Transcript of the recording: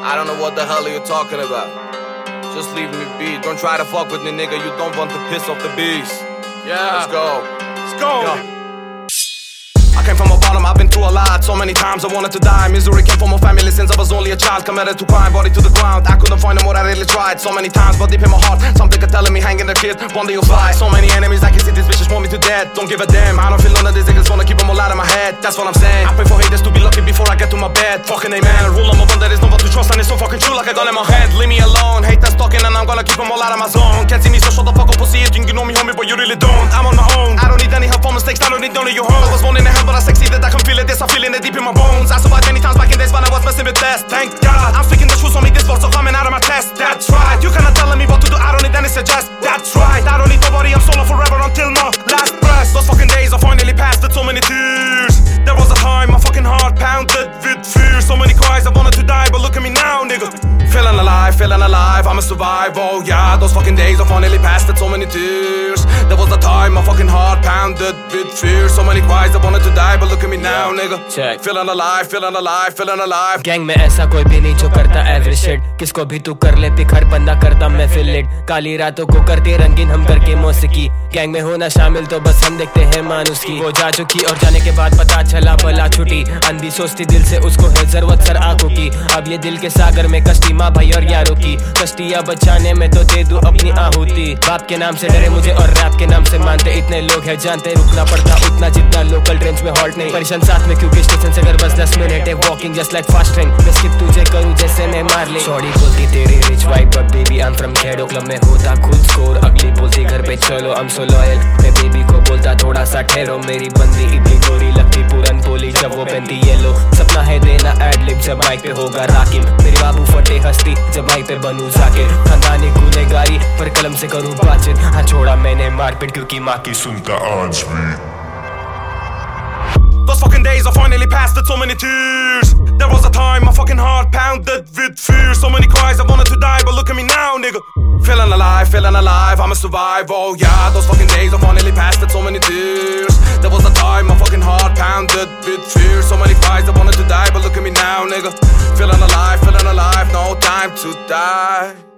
I don't know what the hell are you talking about. Just leave me be. Don't try to fuck with me, nigga. You don't want to piss off the beast. Yeah. Let's go. Let's go. Yeah. I came from a bottom, I've been through a lot. So many times I wanted to die. Misery came from my family since I was only a child. Committed to crime, body to the ground. I couldn't find them what I really tried. So many times, but deep in my heart, something kept telling me hang in the kid, one day you'll fly. So many enemies, I can see these bitches want me to death. Don't give a damn, I don't feel none of these niggas wanna keep them all out of my head. That's what I'm saying. I pray for haters to be lucky before I get to my bed. Fucking amen, rule number one, there is no one to trust. And it's so fucking true like a gun in my head. Leave me alone, haters talking and I'm gonna keep them all out of my zone. Can't see me, so shut the fuck up, pussy. You think you know me, homie, but you really don't. I'm on my own, I don't need any help for mistakes, I don't need none of your hoes. I was born in the hell, but I succeeded, I can feel it, this I'm feeling it deep in my bones. I survived many times back in days when I was messing with death. Thank God, I'm speaking the truth, so me this words are coming out of my chest. That's right, you cannot tell me what to do, I don't need any suggest. That's right, I don't need nobody, I'm solo forever until my last breath. Those fucking days are finally past with so many tears. There was a time my fucking heart pounded with fear. So many cries, I wanted to die, but look at me now, nigga. Feeling alive, I'ma survive, oh yeah. Those fucking days are finally past with so many tears. There was a time my fucking heart pounded with fear. So many cries, I wanted to die, but look at me now, nigga. Check. Feeling alive, feeling alive, feeling alive. Gang में ऐसा कोई भी नहीं जो करता average shit. किसको भी तू कर ले पिक, हर बंदा करता महफिल लिट. काली रातों को करते रंगीन हम करके मौसीकी. गैंग में होना शामिल तो बस हम देखते हैं मानुस की. वो जा चुकी और जाने के बाद पता चला बला छुटी. अंधी सोचती दिल से उसको है जरूरत सर आंखों की. अब ये दिल के सागर में कश्ती माँ भाई और यारों की. कश्तियाँ बचाने में तो दे दूं अपनी आहुति. बाप के नाम से डरे मुझे और रैप के नाम से मानते. इतने लोग हैं जानते, रुकना पड़ता उतना जितना लोकल ट्रेन्स में हॉल्ट नहीं. परेशान साथ में क्योंकि स्टेशन से घर बस 10 मिनट है. Walking just like fast train. मैं स्किप तुझे करूँ जैसे मैं मार ले. शॉर्टी बोलती तेरी rich wife but baby I am from खेड़ो. क्लब में होता खुद स्कोर, अगली बोलती घर पे चलो आई एम सो लॉयल. मैं बेबी को बोलता थोड़ा सा ठहरो. मेरी बंदी इतनी गोरी लगती पूरन बोली जब वो पहनती येलो. सपना है देना एड लिप जब माइक पे होगा राकिब. मेरी बाबू फटे हस्ती जब माइक पे बनूं जाकिर. खानदानी गुनहगारी पर कलम से करूँ बातचीत. हाँ छोड़ा मैंने मारपीट क्योंकि माँ की सुनता आज भी. Those fucking days are finally past with so many tears. There was a time my fucking heart pounded with fear. So many cries, I wanted to die, but look at me now, nigga. Feeling alive, I'ma survive, oh yeah. Those fucking days are finally past with so many tears. There was a time my fucking heart pounded with fear. So many cries, I wanted to die, but look at me now, nigga. Feeling alive, no time to die.